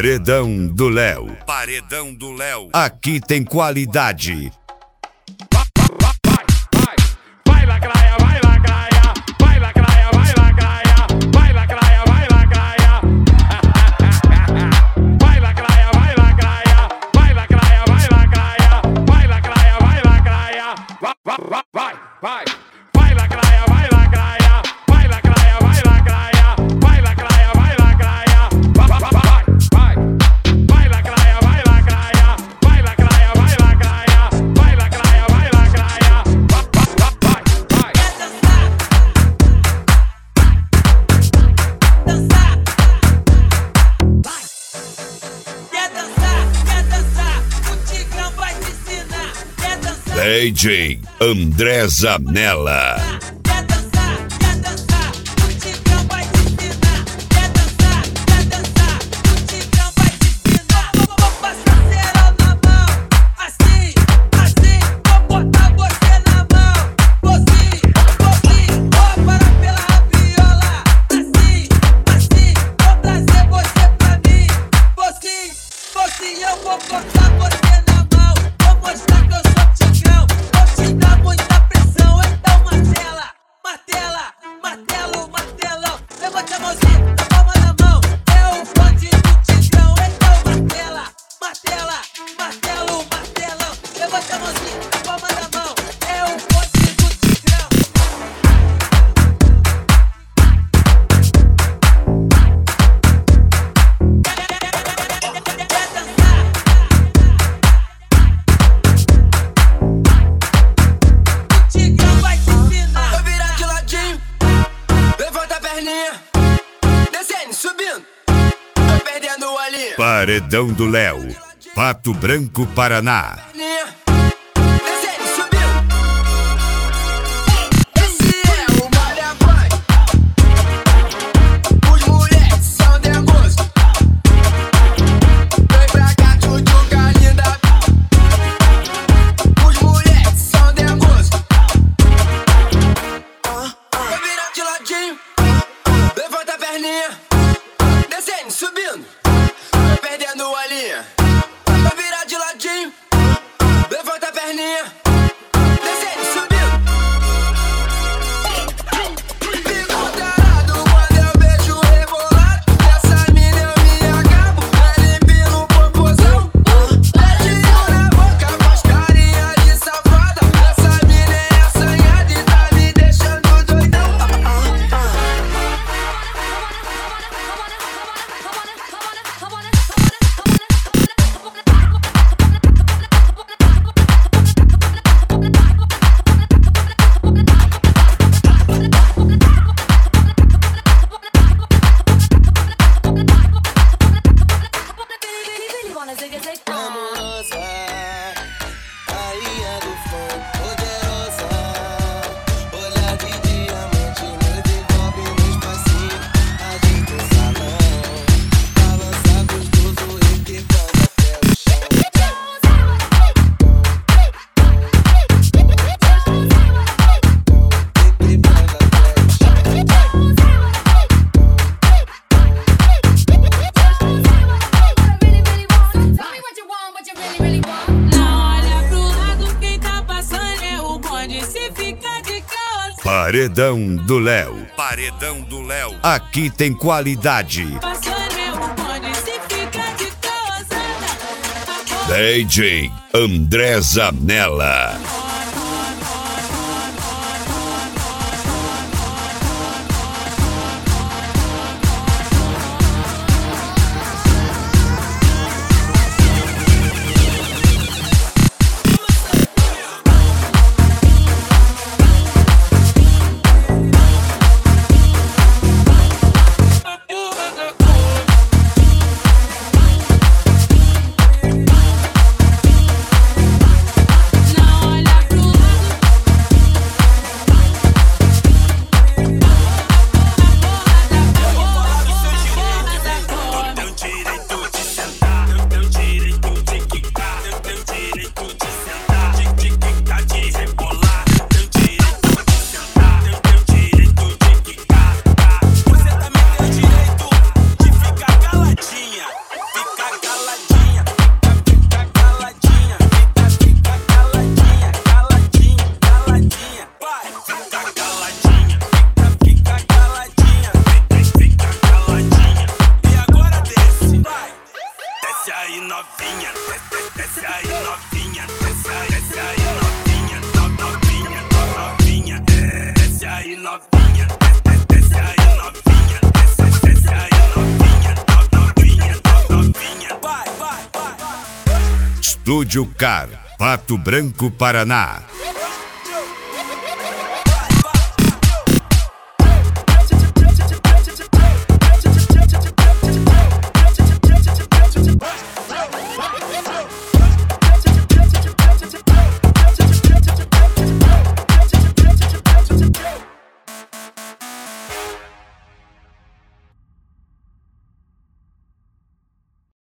Paredão do Léo. Paredão do Léo. Aqui tem qualidade. Vai lacraia, vai lacraia, vai lacraia, vai lacraia, vai lacraia, vai lacraia. Vai lacraia, vai lacraia, vai lacraia, vai lacraia, vai lacraia, vai lacraia. Vai. Vai lacraia, vai lacraia, vai lacraia, vai lacraia, vai lacraia, vai lacraia. Vai. Vai lacraia, vai lacraia, vai lacraia, vai lacraia, vai lacraia, vai lacraia. Vai. Quer dançar, o Tigrão vai te ensinar. Quer dançar, DJ André Zanella. quer dançar, o Tigrão vai te ensinar. Quer dançar, o Tigrão vai te ensinar. Vou passar cerol na mão, assim, vou botar você na mão. Assim, vou parar pela rabiola. Assim, vou trazer você pra mim. Eu vou botar você na mão. Vou mostrar que eu sou Tigrão. Vou te dar muita pressão. Então martelão. Levante a mãozinha na palma da mão. É o bonde do Tigrão. Então martelão. Levante a mãozinha na palma da mão. É o bonde do Tigrão. Tigrão vai te ensinar. Vou virar de ladinho, levanta a perninha, descendo, subindo, tô perdendo o olhinho. Paredão do Léo. Pato Branco, Paraná. Perninha, descendo, subindo. Esse é o Malha Pai. Os moleques são dengosos. Vem pra cá, tchutchuca linda. Os moleques são dengosos. Vou virar de ladinho, levanta a perninha, descendo, subindo, tô perdendo o olhinho. Vou virar de ladinho, levanta a perninha, descendo, subindo. Fico tarado quando eu vejo rebolado. Essa mina eu me acabo, ela empina o popozão. Beijinho na boca, faz carinha de safada. Essa mina é assanhada e tá me deixando doidão. Amorosa, rainha do funk, poderosa. Olhar de diamante, nos envolve no espacinho. Agita o salão, balança gostoso, requebrando até o chão. Requebrando até o chão. Não olha pro lado, quem tá passando é o bonde. Se fica de calça, Paredão do Léo. Paredão do Léo. Aqui tem qualidade. passando é o bonde. Se fica de calça, DJ André Zanella. não olha novinha, desce aí novinha, desce aí novinha, novinha. Estúdio Car, Pato Branco, Paraná.